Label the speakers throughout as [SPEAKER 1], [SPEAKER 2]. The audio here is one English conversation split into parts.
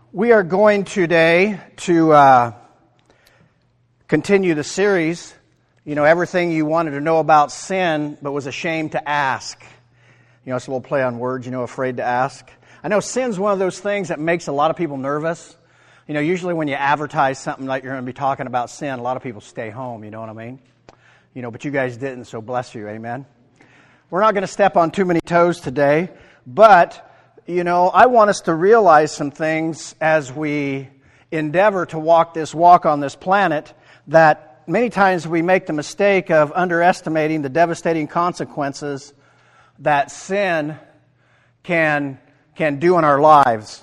[SPEAKER 1] We are going today to continue the series, everything you wanted to know about sin but was ashamed to ask. It's a little play on words, afraid to ask. I know sin's one of those things that makes a lot of people nervous. Usually when you advertise something like you're going to be talking about sin, a lot of people stay home, you know what I mean? But you guys didn't, so bless you, amen? We're not going to step on too many toes today, but I want us to realize some things as we endeavor to walk on this planet, that many times we make the mistake of underestimating the devastating consequences that sin can do in our lives.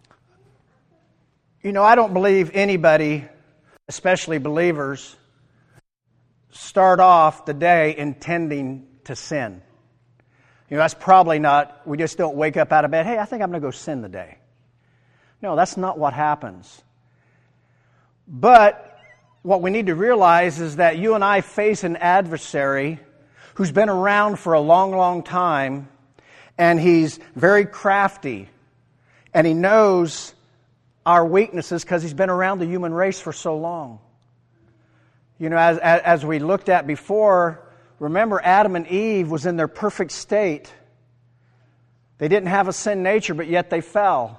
[SPEAKER 1] I don't believe anybody, especially believers, start off the day intending to sin. That's probably not, we just don't wake up out of bed, hey, I think I'm going to go sin today. No, that's not what happens. But what we need to realize is that you and I face an adversary who's been around for a long, long time, and he's very crafty, and he knows our weaknesses because he's been around the human race for so long. As we looked at before, remember, Adam and Eve was in their perfect state. They didn't have a sin nature, but yet they fell.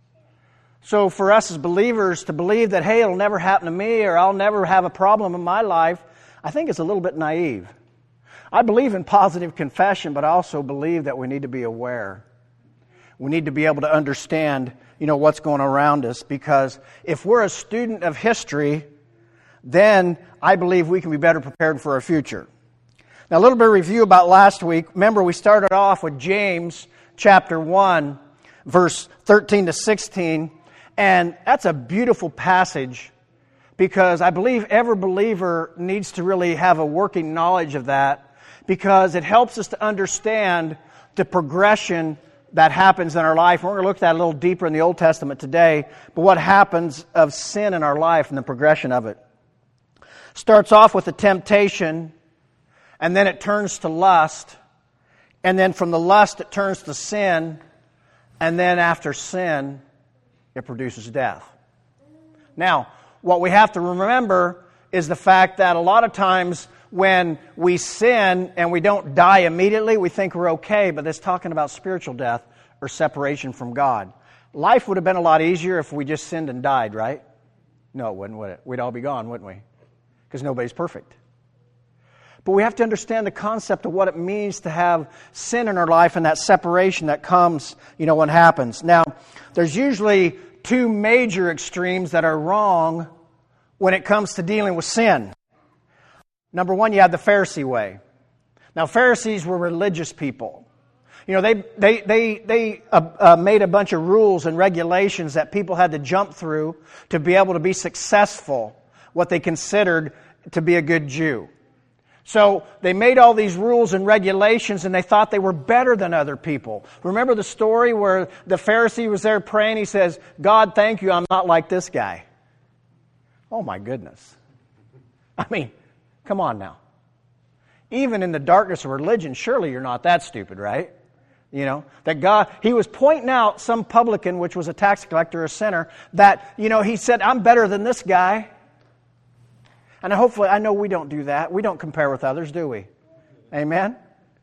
[SPEAKER 1] So for us as believers to believe that, hey, it'll never happen to me or I'll never have a problem in my life, I think it's a little bit naive. I believe in positive confession, but I also believe that we need to be aware. We need to be able to understand, what's going on around us, because if we're a student of history, then I believe we can be better prepared for our future. Now, a little bit of review about last week. Remember, we started off with James chapter 1, verse 13 to 16. And that's a beautiful passage because I believe every believer needs to really have a working knowledge of that, because it helps us to understand the progression that happens in our life. We're going to look at that a little deeper in the Old Testament today, but what happens of sin in our life and the progression of it. Starts off with the temptation, and then it turns to lust, and then from the lust it turns to sin, and then after sin, it produces death. Now, what we have to remember is the fact that a lot of times when we sin and we don't die immediately, we think we're okay, but it's talking about spiritual death or separation from God. Life would have been a lot easier if we just sinned and died, right? No, it wouldn't, would it? We'd all be gone, wouldn't we? Because nobody's perfect. But we have to understand the concept of what it means to have sin in our life and that separation that comes, when it happens. Now, there's usually two major extremes that are wrong when it comes to dealing with sin. Number one, you have the Pharisee way. Now, Pharisees were religious people. They made a bunch of rules and regulations that people had to jump through to be able to be successful, what they considered to be a good Jew. So they made all these rules and regulations, and they thought they were better than other people. Remember the story where the Pharisee was there praying? He says, God, thank you, I'm not like this guy. Oh my goodness. Come on now. Even in the darkness of religion, surely you're not that stupid, right? That God, he was pointing out some publican, which was a tax collector, a sinner, that, he said, I'm better than this guy. And hopefully, I know we don't do that. We don't compare with others, do we? Amen?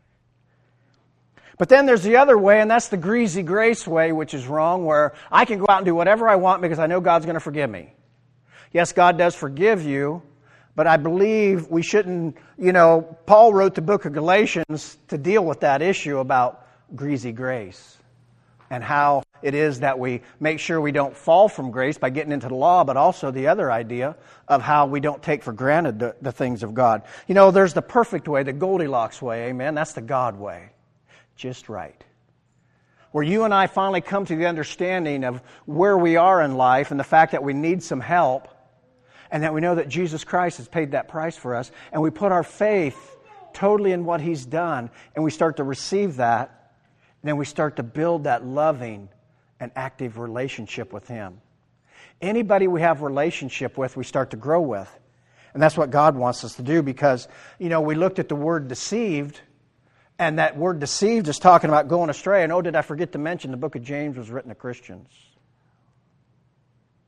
[SPEAKER 1] But then there's the other way, and that's the greasy grace way, which is wrong, where I can go out and do whatever I want because I know God's going to forgive me. Yes, God does forgive you, but I believe we shouldn't, Paul wrote the book of Galatians to deal with that issue about greasy grace and how it is that we make sure we don't fall from grace by getting into the law, but also the other idea of how we don't take for granted the things of God. There's the perfect way, the Goldilocks way, amen? That's the God way. Just right. Where you and I finally come to the understanding of where we are in life and the fact that we need some help, and that we know that Jesus Christ has paid that price for us, and we put our faith totally in what He's done, and we start to receive that, and then we start to build that loving and active relationship with Him. Anybody we have a relationship with, we start to grow with. And that's what God wants us to do, because, we looked at the word deceived, and that word deceived is talking about going astray. And did I forget to mention the book of James was written to Christians?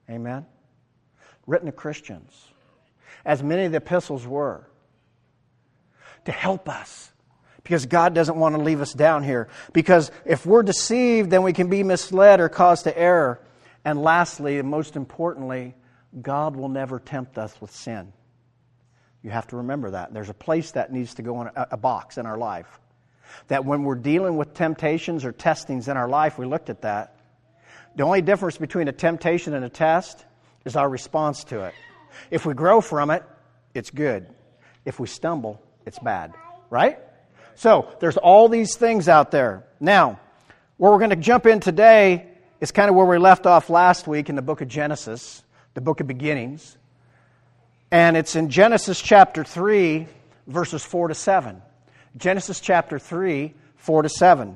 [SPEAKER 1] Amen? Written to Christians, as many of the epistles were, to help us. Because God doesn't want to leave us down here. Because if we're deceived, then we can be misled or caused to error. And lastly, and most importantly, God will never tempt us with sin. You have to remember that. There's a place that needs to go in a box in our life. That when we're dealing with temptations or testings in our life, we looked at that. The only difference between a temptation and a test is our response to it. If we grow from it, it's good. If we stumble, it's bad. Right? So, there's all these things out there. Now, where we're going to jump in today is kind of where we left off last week in the book of Genesis, the book of beginnings. And it's in Genesis chapter 3, verses 4 to 7. Genesis chapter 3, 4 to 7.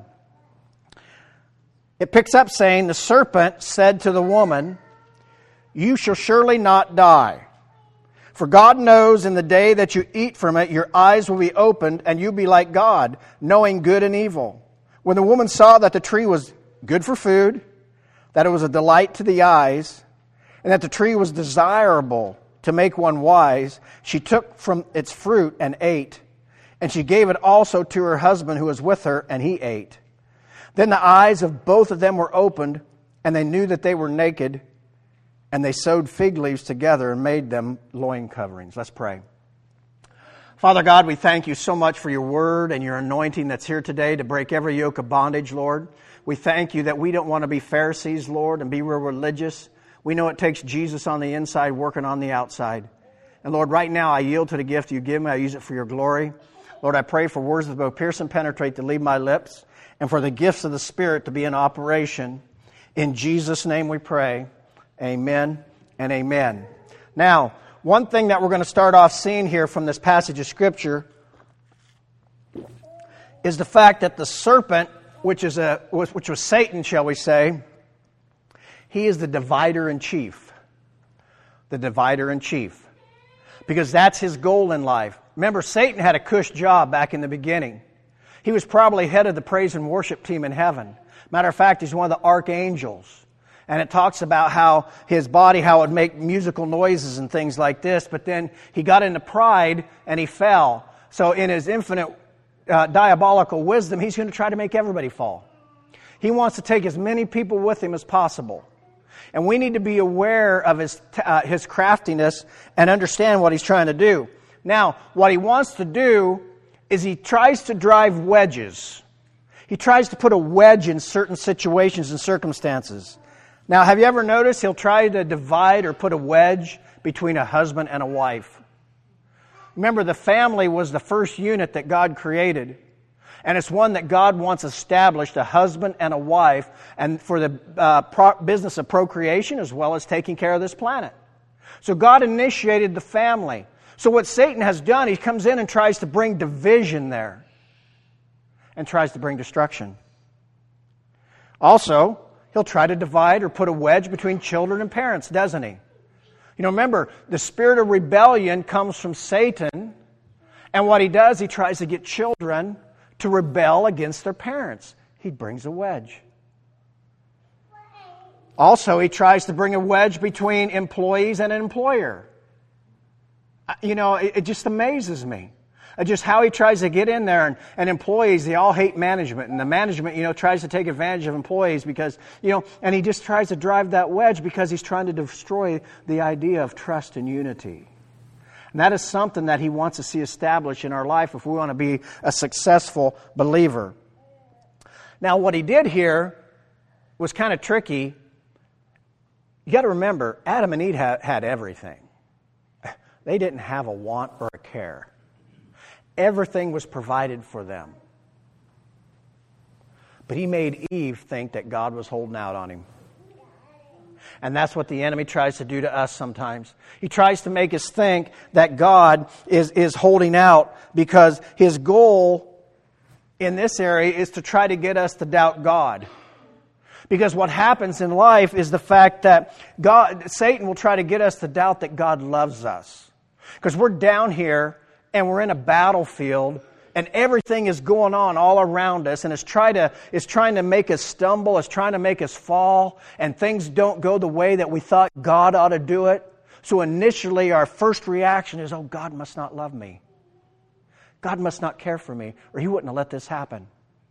[SPEAKER 1] It picks up saying, "The serpent said to the woman, 'You shall surely not die. For God knows in the day that you eat from it, your eyes will be opened, and you'll be like God, knowing good and evil.' When the woman saw that the tree was good for food, that it was a delight to the eyes, and that the tree was desirable to make one wise, she took from its fruit and ate. And she gave it also to her husband who was with her, and he ate. Then the eyes of both of them were opened, and they knew that they were naked, and they sewed fig leaves together and made them loin coverings." Let's pray. Father God, we thank you so much for your word and your anointing that's here today to break every yoke of bondage, Lord. We thank you that we don't want to be Pharisees, Lord, and be real religious. We know it takes Jesus on the inside working on the outside. And Lord, right now I yield to the gift you give me. I use it for your glory. Lord, I pray for words that both pierce and penetrate to leave my lips, and for the gifts of the Spirit to be in operation. In Jesus' name we pray. Amen and amen. Now, one thing that we're going to start off seeing here from this passage of Scripture is the fact that the serpent, which was Satan, shall we say, he is the divider in chief. The divider in chief. Because that's his goal in life. Remember, Satan had a cush job back in the beginning. He was probably head of the praise and worship team in heaven. Matter of fact, he's one of the archangels. And it talks about how his body, how it would make musical noises and things like this. But then he got into pride and he fell. So in his infinite diabolical wisdom, he's going to try to make everybody fall. He wants to take as many people with him as possible. And we need to be aware of his craftiness and understand what he's trying to do. Now, what he wants to do is he tries to drive wedges. He tries to put a wedge in certain situations and circumstances. Now, have you ever noticed he'll try to divide or put a wedge between a husband and a wife? Remember, the family was the first unit that God created. And it's one that God wants established, a husband and a wife, and for the business of procreation as well as taking care of this planet. So God initiated the family. So what Satan has done, he comes in and tries to bring division there and tries to bring destruction. Also, he'll try to divide or put a wedge between children and parents, doesn't he? You know, remember, the spirit of rebellion comes from Satan, and what he does, he tries to get children to rebel against their parents. He brings a wedge. Also, he tries to bring a wedge between employees and an employer. You know, it just amazes me. Just how he tries to get in there, and employees, they all hate management. And the management, tries to take advantage of employees because, and he just tries to drive that wedge because he's trying to destroy the idea of trust and unity. And that is something that he wants to see established in our life if we want to be a successful believer. Now, what he did here was kind of tricky. You got to remember, Adam and Eve had everything. They didn't have a want or a care. Everything was provided for them. But he made Eve think that God was holding out on him. And that's what the enemy tries to do to us sometimes. He tries to make us think that God is holding out because his goal in this area is to try to get us to doubt God. Because what happens in life is the fact that Satan will try to get us to doubt that God loves us. Because we're down here and we're in a battlefield and everything is going on all around us, and it's trying to make us stumble, it's trying to make us fall, and things don't go the way that we thought God ought to do it. So initially our first reaction is, oh, God must not love me. God must not care for me, or He wouldn't have let this happen.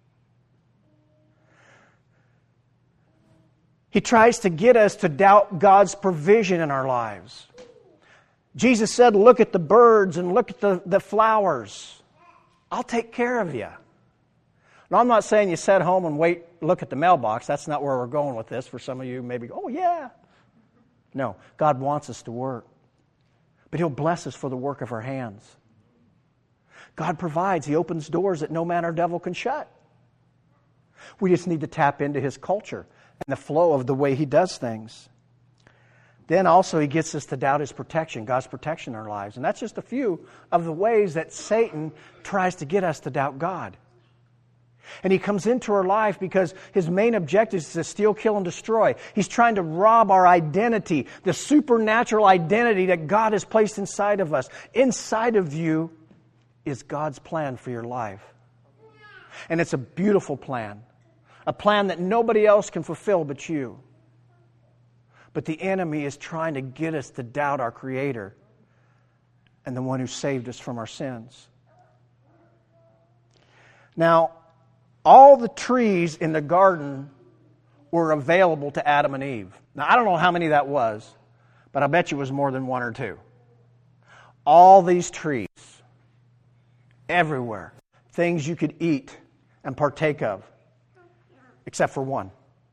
[SPEAKER 1] He tries to get us to doubt God's provision in our lives. Jesus said, look at the birds and look at the flowers. I'll take care of you. Now, I'm not saying you sit home and look at the mailbox. That's not where we're going with this. For some of you, maybe, oh yeah. No, God wants us to work. But He'll bless us for the work of our hands. God provides. He opens doors that no man or devil can shut. We just need to tap into His culture and the flow of the way He does things. Then also He gets us to doubt His protection, God's protection in our lives. And that's just a few of the ways that Satan tries to get us to doubt God. And he comes into our life because his main objective is to steal, kill, and destroy. He's trying to rob our identity, the supernatural identity that God has placed inside of us. Inside of you is God's plan for your life. And it's a beautiful plan. A plan that nobody else can fulfill but you. But the enemy is trying to get us to doubt our Creator and the one who saved us from our sins. Now, all the trees in the garden were available to Adam and Eve. Now, I don't know how many that was, but I bet you it was more than one or two. All these trees, everywhere, things you could eat and partake of, except for one.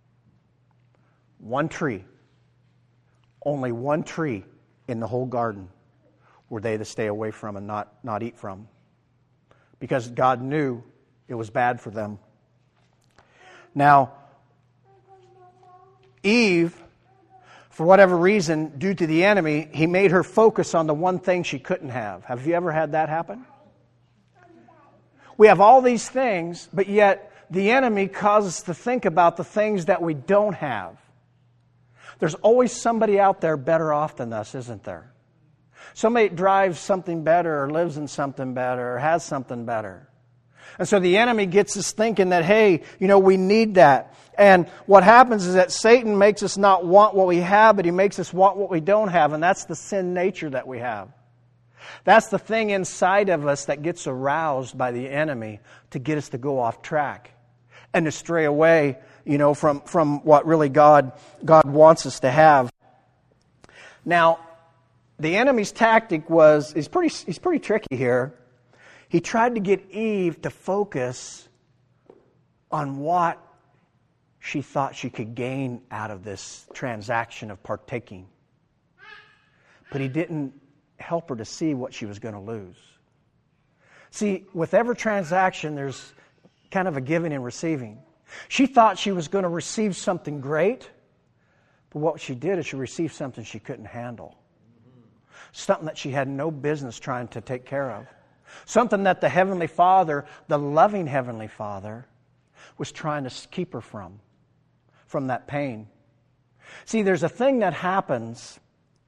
[SPEAKER 1] One tree. Only one tree in the whole garden were they to stay away from and not eat from. Because God knew it was bad for them. Now, Eve, for whatever reason, due to the enemy, he made her focus on the one thing she couldn't have. Have you ever had that happen? We have all these things, but yet the enemy causes us to think about the things that we don't have. There's always somebody out there better off than us, isn't there? Somebody drives something better or lives in something better or has something better. And so the enemy gets us thinking that, hey, we need that. And what happens is that Satan makes us not want what we have, but he makes us want what we don't have. And that's the sin nature that we have. That's the thing inside of us that gets aroused by the enemy to get us to go off track and to stray away, from what really God wants us to have. Now, the enemy's tactic he's pretty tricky here. He tried to get Eve to focus on what she thought she could gain out of this transaction of partaking. But he didn't help her to see what she was going to lose. See, with every transaction, there's kind of a giving and receiving. She thought she was going to receive something great, but what she did is she received something she couldn't handle. Something that she had no business trying to take care of. Something that the Heavenly Father, the loving Heavenly Father, was trying to keep her from that pain. See, there's a thing that happens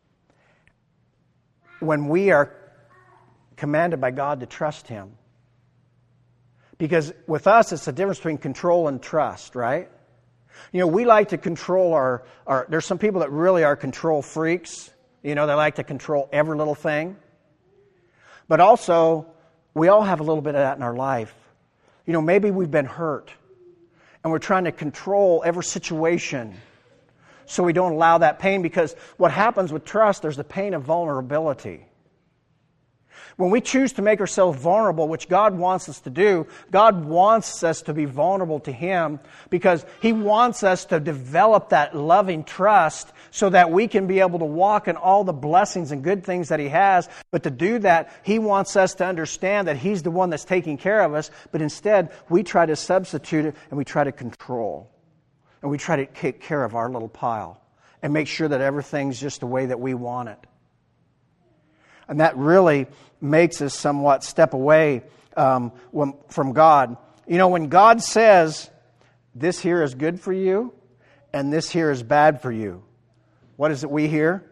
[SPEAKER 1] when we are commanded by God to trust Him. Because with us, it's the difference between control and trust, right? We like to control our there's some people that really are control freaks. They like to control every little thing. But also, we all have a little bit of that in our life. Maybe we've been hurt, and we're trying to control every situation so we don't allow that pain, because what happens with trust, there's the pain of vulnerability. When we choose to make ourselves vulnerable, which God wants us to do, God wants us to be vulnerable to Him because He wants us to develop that loving trust so that we can be able to walk in all the blessings and good things that He has. But to do that, He wants us to understand that He's the one that's taking care of us, but instead we try to substitute it and we try to control. And we try to take care of our little pile and make sure that everything's just the way that we want it. And that really makes us somewhat step away from God. When God says, this here is good for you and this here is bad for you, what is it we hear?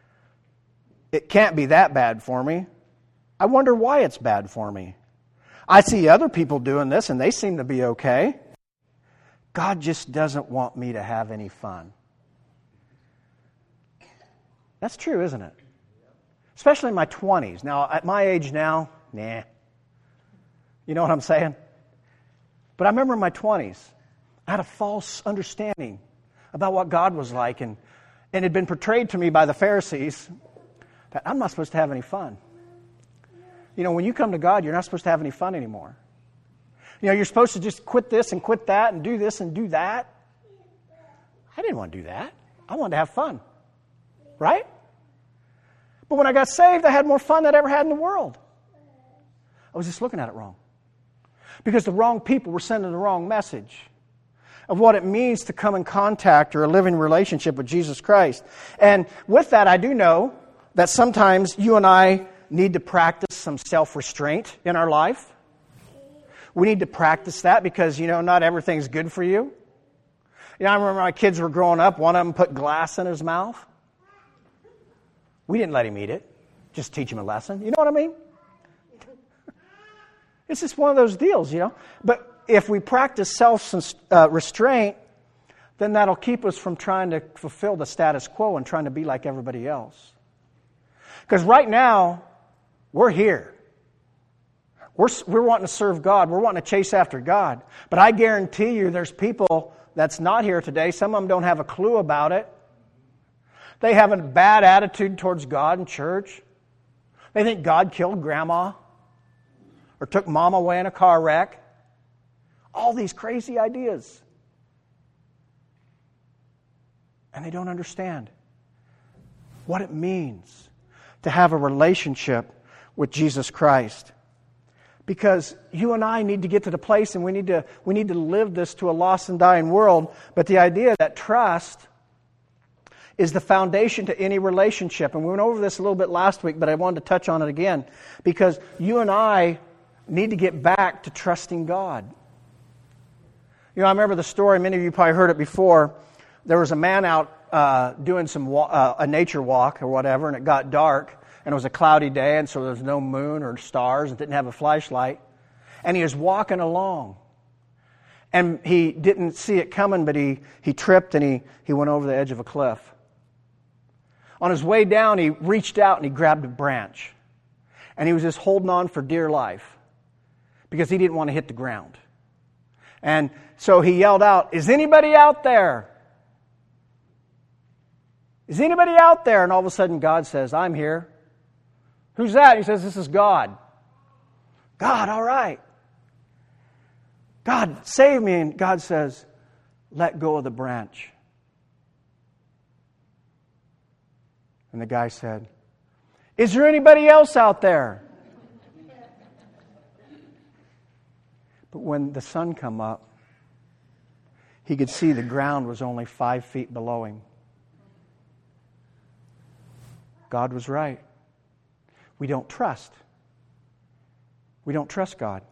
[SPEAKER 1] It can't be that bad for me. I wonder why it's bad for me. I see other people doing this and they seem to be okay. God just doesn't want me to have any fun. That's true, isn't it? Especially in my 20s. Now, at my age now, nah. You know what I'm saying? But I remember in my 20s, I had a false understanding about what God was like, and it had been portrayed to me by the Pharisees that I'm not supposed to have any fun. You know, when you come to God, you're not supposed to have any fun anymore. You know, you're supposed to just quit this and quit that and do this and do that. I didn't want to do that. I wanted to have fun. Right? But when I got saved, I had more fun than I ever had in the world. I was just looking at it wrong. Because the wrong people were sending the wrong message of what it means to come in contact or a living relationship with Jesus Christ. And with that, I do know that sometimes you and I need to practice some self-restraint in our life. We need to practice that because, you know, not everything's good for you. You know, I remember my kids were growing up, one of them put glass in his mouth. We didn't let him eat it. Just teach him a lesson. You know what I mean? It's just one of those deals, you know. But if we practice self-restraint, then that'll keep us from trying to fulfill the status quo and trying to be like everybody else. Because right now, we're here. We're wanting to serve God. We're wanting to chase after God. But I guarantee you there's people that's not here today. Some of them don't have a clue about it. They have a bad attitude towards God and church. They think God killed grandma or took mom away in a car wreck. All these crazy ideas. And they don't understand what it means to have a relationship with Jesus Christ. Because you and I need to get to the place, and we need to live this to a lost and dying world. But the idea that trust is the foundation to any relationship. And we went over this a little bit last week, but I wanted to touch on it again. Because you and I need to get back to trusting God. You know, I remember the story, many of you probably heard it before. There was a man out doing a nature walk or whatever, and it got dark. And it was a cloudy day, and so there was no moon or stars, and didn't have a flashlight. And he was walking along. And he didn't see it coming, but he tripped and he went over the edge of a cliff. On his way down, he reached out and he grabbed a branch. And he was just holding on for dear life because he didn't want to hit the ground. And so he yelled out, "Is anybody out there? Is anybody out there?" And all of a sudden God says, "I'm here." "Who's that?" He says, "This is God." "God, all right. God, save me." And God says, "Let go of the branch." And the guy said, "Is there anybody else out there?" But when the sun come up, he could see the ground was only 5 feet below him. God was right. We don't trust. We don't trust God.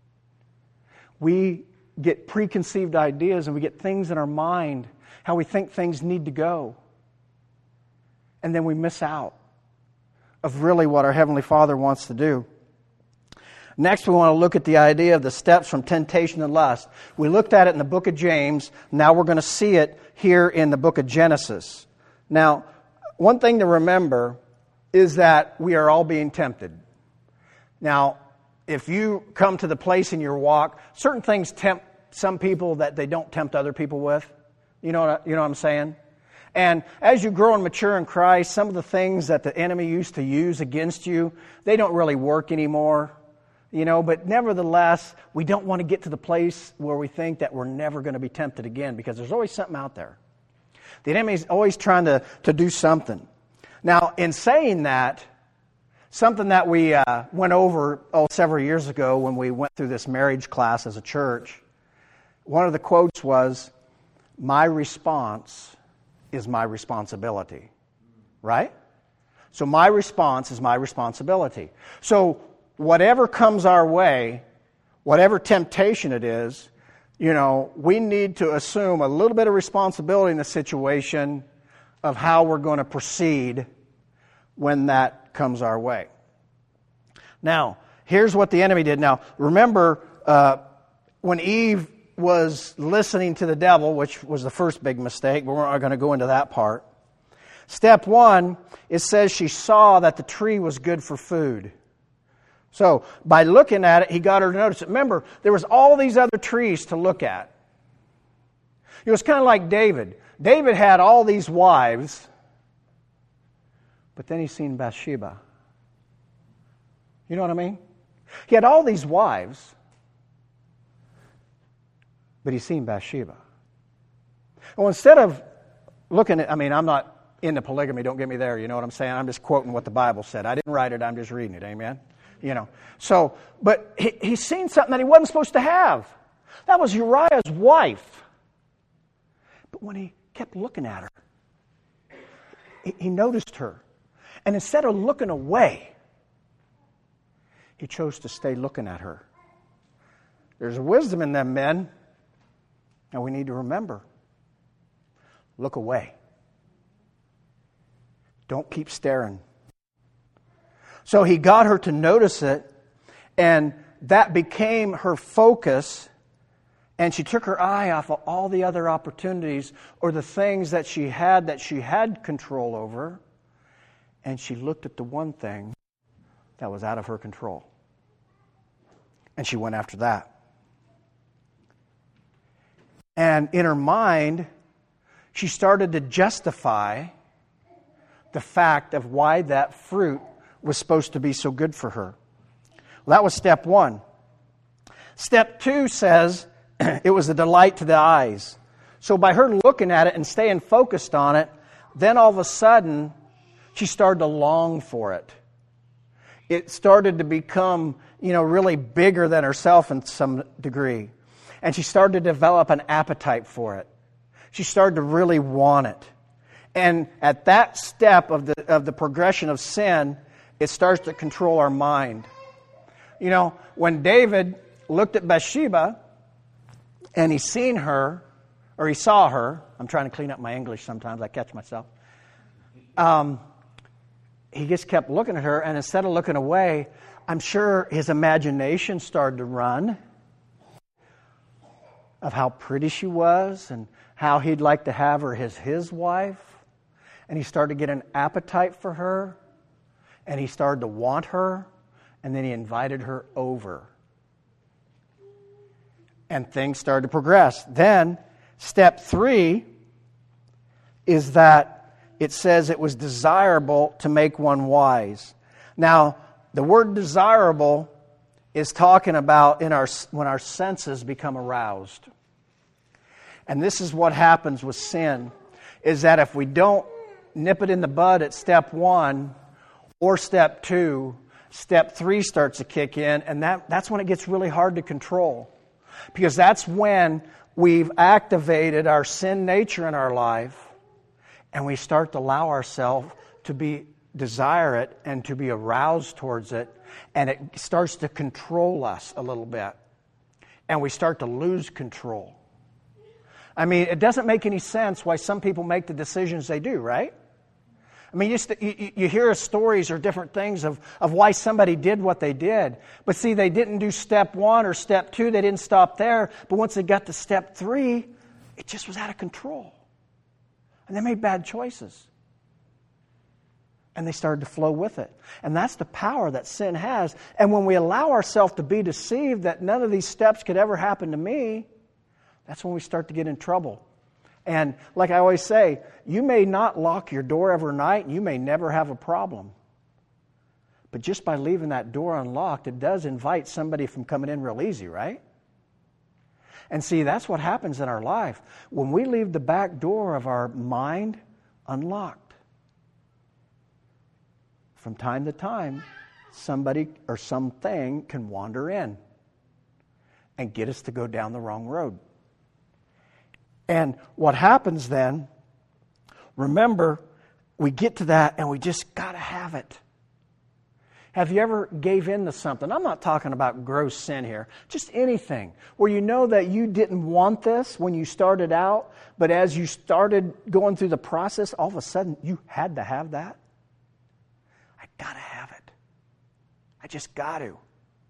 [SPEAKER 1] We get preconceived ideas and we get things in our mind, how we think things need to go. And then we miss out of really what our Heavenly Father wants to do. Next, we want to look at the idea of the steps from temptation and lust. We looked at it in the book of James. Now we're going to see it here in the book of Genesis. Now, one thing to remember is that we are all being tempted. Now, if you come to the place in your walk, certain things tempt some people that they don't tempt other people with. You know what I'm saying? And as you grow and mature in Christ, some of the things that the enemy used to use against you, they don't really work anymore. You know, but nevertheless, we don't want to get to the place where we think that we're never going to be tempted again, because there's always something out there. The enemy is always trying to do something. Now, in saying that, something that we went over several years ago when we went through this marriage class as a church, one of the quotes was, "My response is my responsibility." Right? So my response is my responsibility. So whatever comes our way, whatever temptation it is, you know, we need to assume a little bit of responsibility in the situation of how we're going to proceed when that comes our way. Now, here's what the enemy did. Now, remember, when Eve was listening to the devil, which was the first big mistake, but we're not going to go into that part. Step 1, it says she saw that the tree was good for food. So, by looking at it, he got her to notice it. Remember, there was all these other trees to look at. It was kind of like David. David had all these wives, but then he seen Bathsheba. You know what I mean? He had all these wives, but he seen Bathsheba. Well, instead of looking at, I'm not into polygamy, don't get me there, you know what I'm saying? I'm just quoting what the Bible said. I didn't write it, I'm just reading it, amen? So, but he's seen something that he wasn't supposed to have. That was Uriah's wife. But when he kept looking at her, he noticed her. And instead of looking away, he chose to stay looking at her. There's wisdom in them, men. And we need to remember, look away. Don't keep staring. So he got her to notice it, and that became her focus, and she took her eye off of all the other opportunities or the things that she had control over, and she looked at the one thing that was out of her control. And she went after that. And in her mind, she started to justify the fact of why that fruit was supposed to be so good for her. Well, that was step 1. Step 2 says it was a delight to the eyes. So by her looking at it and staying focused on it, then all of a sudden, she started to long for it. It started to become, really bigger than herself in some degree. And she started to develop an appetite for it. She started to really want it. And at that step of the progression of sin, it starts to control our mind. When David looked at Bathsheba and he saw her, I'm trying to clean up my English sometimes, I catch myself. He just kept looking at her, and instead of looking away, I'm sure his imagination started to run of how pretty she was and how he'd like to have her as his wife. And he started to get an appetite for her, and he started to want her, and then he invited her over. And things started to progress. Then, step 3 is that it says it was desirable to make one wise. Now, the word desirable is talking about when our senses become aroused. And this is what happens with sin, is that if we don't nip it in the bud at step 1 or step 2, step 3 starts to kick in, and that's when it gets really hard to control. Because that's when we've activated our sin nature in our life, and we start to allow ourselves to desire it and to be aroused towards it, and it starts to control us a little bit. And we start to lose control. It doesn't make any sense why some people make the decisions they do, right? You hear stories or different things of why somebody did what they did. But see, they didn't do step 1 or step 2. They didn't stop there. But once they got to step 3, it just was out of control. And they made bad choices. And they started to flow with it. And that's the power that sin has. And when we allow ourselves to be deceived that none of these steps could ever happen to me, that's when we start to get in trouble. And like I always say, you may not lock your door every night, and you may never have a problem. But just by leaving that door unlocked, it does invite somebody from coming in real easy, right? And see, that's what happens in our life. When we leave the back door of our mind unlocked, from time to time, somebody or something can wander in and get us to go down the wrong road. And what happens then, remember, we get to that and we just got to have it. Have you ever gave in to something? I'm not talking about gross sin here. Just anything where you know that you didn't want this when you started out, but as you started going through the process, all of a sudden you had to have that. I got to have it. I just got to.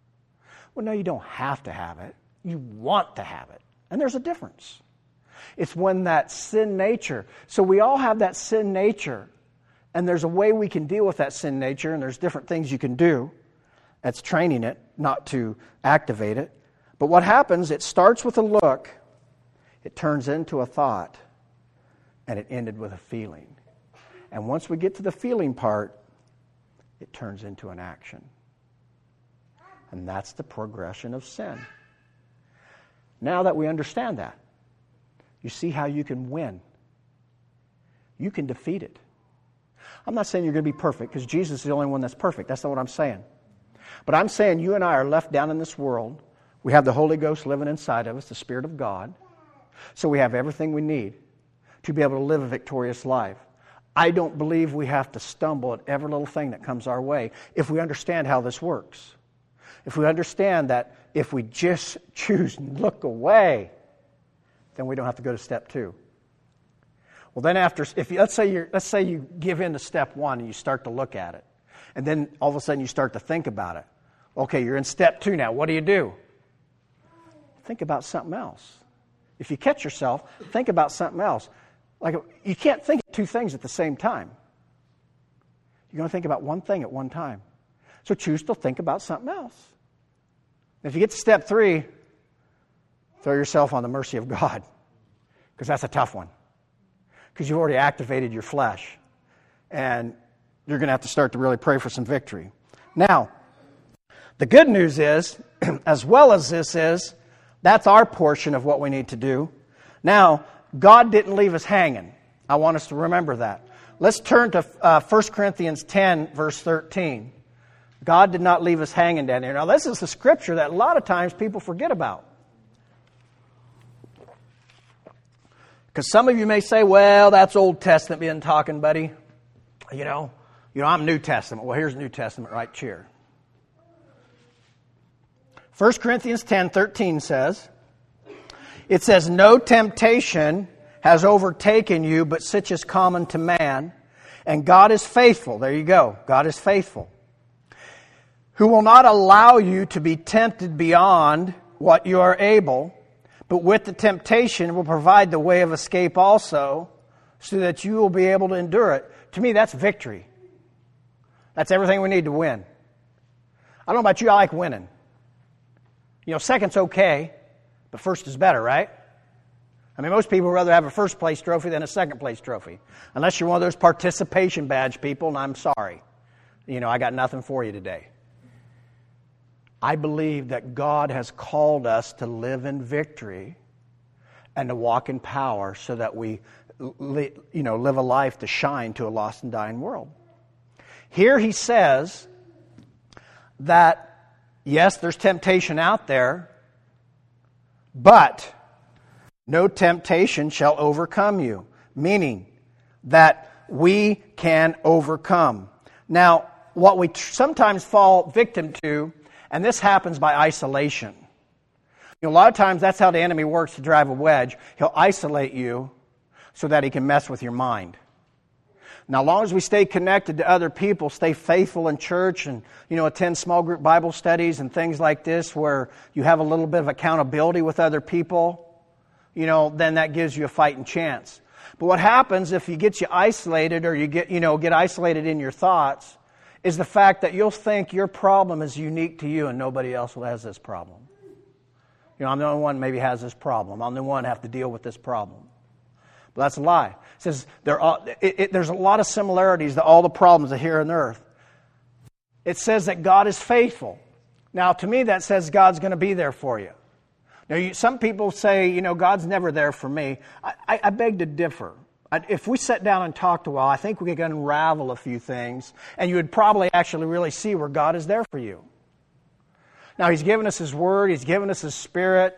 [SPEAKER 1] Well, no, you don't have to have it. You want to have it. And there's a difference. It's when that sin nature, so we all have that sin nature, and there's a way we can deal with that sin nature, and there's different things you can do. That's training it, not to activate it. But what happens, it starts with a look, it turns into a thought, and it ended with a feeling. And once we get to the feeling part, it turns into an action. And that's the progression of sin. Now that we understand that, you see how you can win. You can defeat it. I'm not saying you're going to be perfect, because Jesus is the only one that's perfect. That's not what I'm saying. But I'm saying you and I are left down in this world. We have the Holy Ghost living inside of us, the Spirit of God. So we have everything we need to be able to live a victorious life. I don't believe we have to stumble at every little thing that comes our way if we understand how this works. If we understand that if we just choose and look away, then we don't have to go to step 2. Well, then let's say you give in to step 1 and you start to look at it. And then all of a sudden you start to think about it. Okay, you're in step 2 now. What do? Think about something else. If you catch yourself, think about something else. Like, you can't think of 2 things at the same time. You're going to think about one thing at one time. So choose to think about something else. If you get to step 3, throw yourself on the mercy of God, because that's a tough one. Because you've already activated your flesh. And you're going to have to start to really pray for some victory. Now, the good news is, as well as this is, that's our portion of what we need to do. Now, God didn't leave us hanging. I want us to remember that. Let's turn to 1 Corinthians 10, verse 13. God did not leave us hanging down here. Now, this is the scripture that a lot of times people forget about. Because some of you may say, well, that's Old Testament being talking, buddy. You know, I'm New Testament. Well, here's New Testament right here. 1 Corinthians 10:13 says, it says, no temptation has overtaken you, but such is common to man. And God is faithful. There you go. God is faithful. Who will not allow you to be tempted beyond what you are able, but with the temptation will provide the way of escape also, so that you will be able to endure it. To me, that's victory. That's everything we need to win. I don't know about you, I like winning. You know, second's okay, but first is better, right? I mean, most people would rather have a first place trophy than a second place trophy. Unless you're one of those participation badge people, and I'm sorry. You know, I got nothing for you today. I believe that God has called us to live in victory and to walk in power so that we, live a life to shine to a lost and dying world. Here he says that, yes, there's temptation out there, but no temptation shall overcome you, meaning that we can overcome. Now, what we sometimes fall victim to, and this happens by isolation. You know, a lot of times that's how the enemy works to drive a wedge. He'll isolate you so that he can mess with your mind. Now, as long as we stay connected to other people, stay faithful in church and, attend small group Bible studies and things like this where you have a little bit of accountability with other people, then that gives you a fighting chance. But what happens if you get isolated or you get isolated in your thoughts is the fact that you'll think your problem is unique to you and nobody else has this problem. I'm the only one maybe has this problem. I'm the one who have to deal with this problem. But that's a lie. It says there's a lot of similarities to all the problems of here on earth. It says that God is faithful. Now, to me, that says God's going to be there for you. Now, some people say, God's never there for me. I beg to differ. If we sat down and talked a while, I think we could unravel a few things, and you would probably actually really see where God is there for you. Now, He's given us His Word. He's given us His Spirit.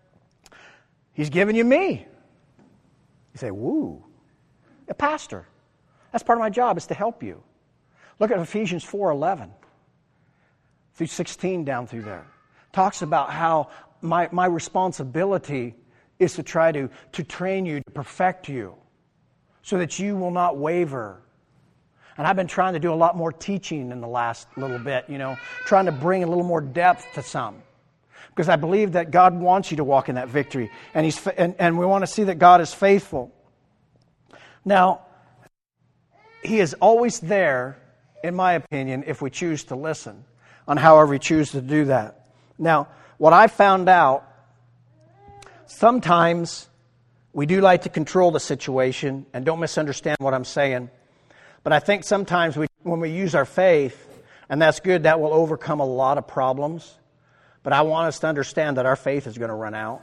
[SPEAKER 1] He's given you me. You say, woo, a pastor. That's part of my job, is to help you. Look at Ephesians 4:11 through 16 down through there. Talks about how my responsibility is to try to train you, to perfect you, so that you will not waver. And I've been trying to do a lot more teaching in the last little bit, trying to bring a little more depth to some. Because I believe that God wants you to walk in that victory. And we want to see that God is faithful. Now, He is always there, in my opinion, if we choose to listen, on however we choose to do that. Now, what I found out, sometimes we do like to control the situation, and don't misunderstand what I'm saying. But I think sometimes when we use our faith, and that's good, that will overcome a lot of problems. But I want us to understand that our faith is going to run out.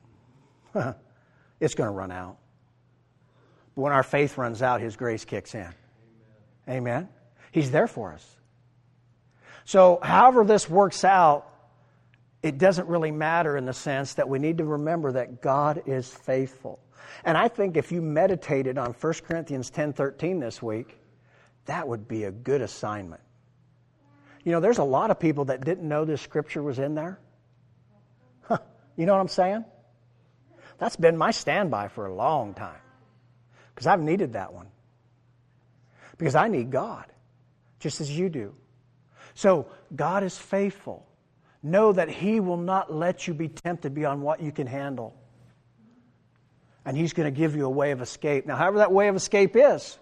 [SPEAKER 1] It's going to run out. But when our faith runs out, His grace kicks in. Amen. He's there for us. So however this works out, it doesn't really matter in the sense that we need to remember that God is faithful. And I think if you meditated on 1 Corinthians 10:13 this week, that would be a good assignment. You know, there's a lot of people that didn't know this scripture was in there. You know what I'm saying? That's been my standby for a long time. Because I've needed that one. Because I need God, just as you do. So, God is faithful. Know that He will not let you be tempted beyond what you can handle. And He's going to give you a way of escape. Now, however that way of escape is,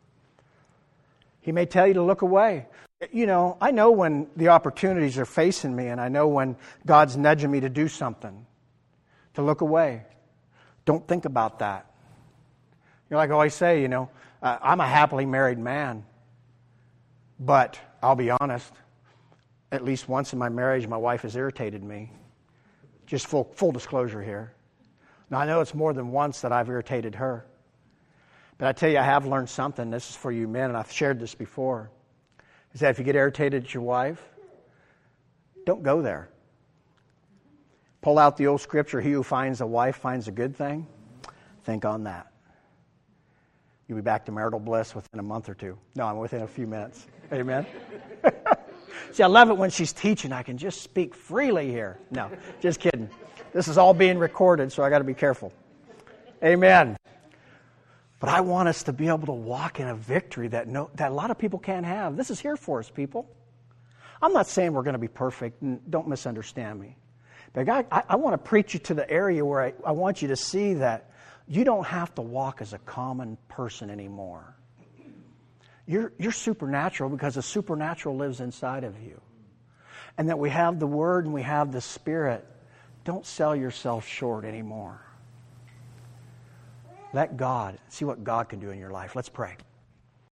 [SPEAKER 1] He may tell you to look away. You know, I know when the opportunities are facing me, and I know when God's nudging me to do something, to look away. Don't think about that. You know, like I always say, you know, I'm a happily married man. But I'll be honest, at least once in my marriage, my wife has irritated me. Just full disclosure here. Now, I know it's more than once that I've irritated her. But I tell you, I have learned something. This is for you men, and I've shared this before. Is that if you get irritated at your wife, don't go there. Pull out the old scripture, he who finds a wife finds a good thing. Think on that. You'll be back to marital bliss within a month or two. No, I'm within a few minutes. Amen? See, I love it when she's teaching. I can just speak freely here. No, just kidding. This is all being recorded, so I got to be careful. Amen. But I want us to be able to walk in a victory that a lot of people can't have. This is here for us, people. I'm not saying we're going to be perfect, and don't misunderstand me. But I want to preach you to the area where I want you to see that you don't have to walk as a common person anymore. You're supernatural because the supernatural lives inside of you. And that we have the Word and we have the Spirit. Don't sell yourself short anymore. Let God, see what God can do in your life. Let's pray.